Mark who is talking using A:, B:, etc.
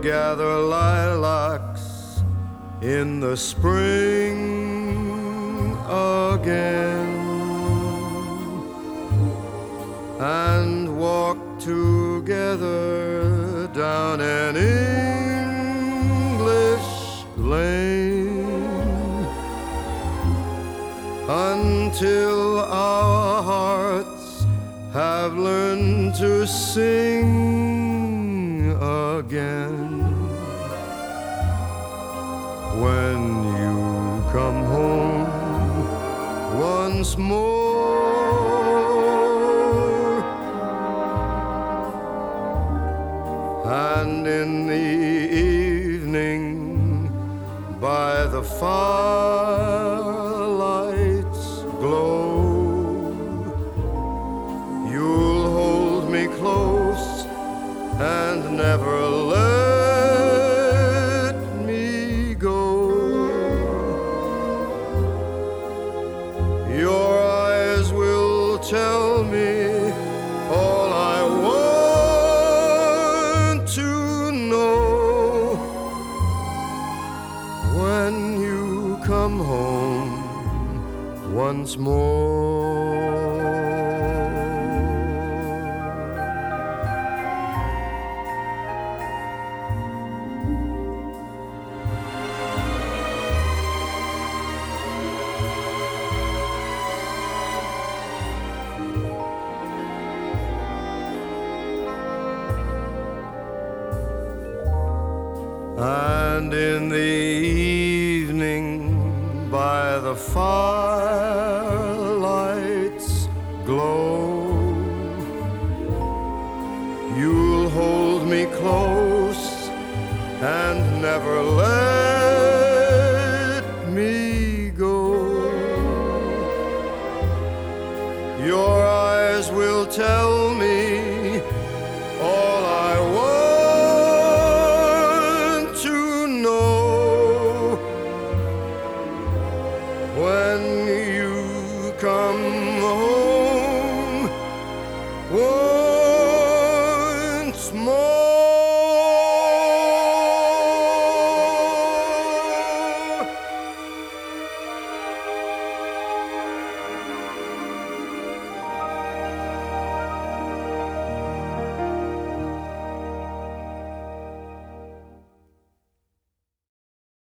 A: gather lilacs in the spring again and walk together down an English lane until our hearts have learned to sing again. When you come home once more, and in the evening by the firelight's glow, you'll hold me close and never let me go. Your eyes will tell me all I want to know. When you come home once more. And in the evening by the firelight's glow, you'll hold me close and never let me go. Your eyes will tell me all I want to know. When you come home